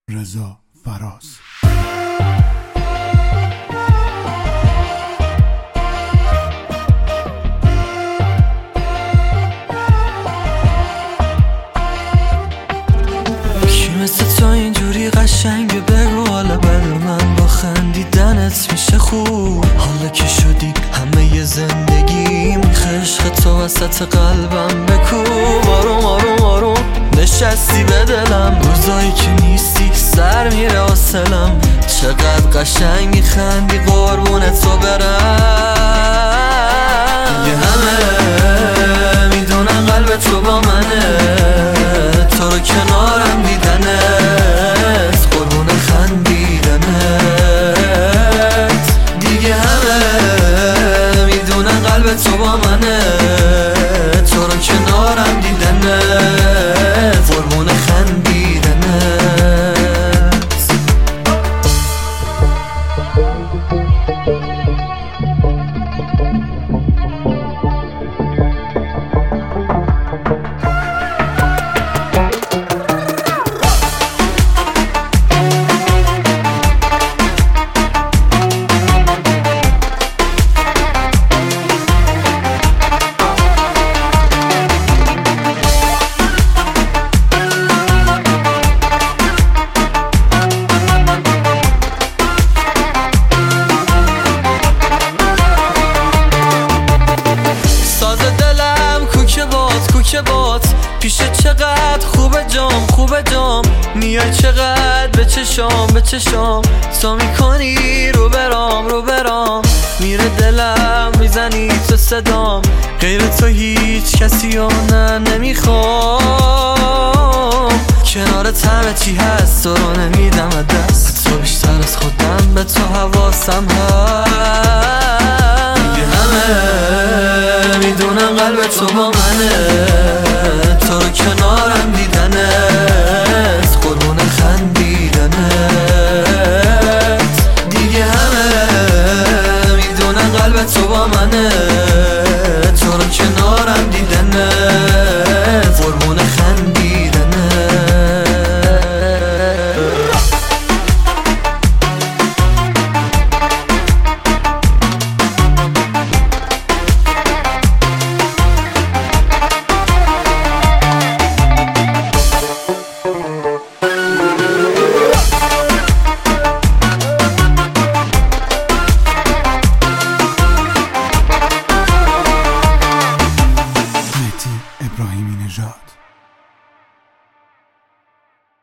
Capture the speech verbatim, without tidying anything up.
رضا فراز. کی مثل تو اینجوری قشنگه بگو، حالا بد من با خندیدنت میشه خوب. حالا که شدی همه ی زندگی میخه عشق تو وسط قلبم بکوب. آروم آروم آروم نشستی به دلم، روزایی که نیستی سر میره حاصلم. چقدر قشنگ میخندی قربون تو برم. یه همه میدونن قلب تو با منه، تو رو کنارم دیدنت قربون خندیدنت. دیگه همه میدونن قلب تو با منه، تو رو کنارم دیدنت قربون خندیدنت. کوکه بات پیشه چقدر خوبه جام خوبه جام، میای چقدر به چشام به چشام، تو میکنی رو برام رو برام. میره دلم میزنی تو صدام، غیر تو هیچ کسی و نه نمیخوام. کنارت همه چی هست تو رو نمیدم دست، تو بیشتر از خودم به تو حواسم هست. دیگه همه میدونم قلب تو با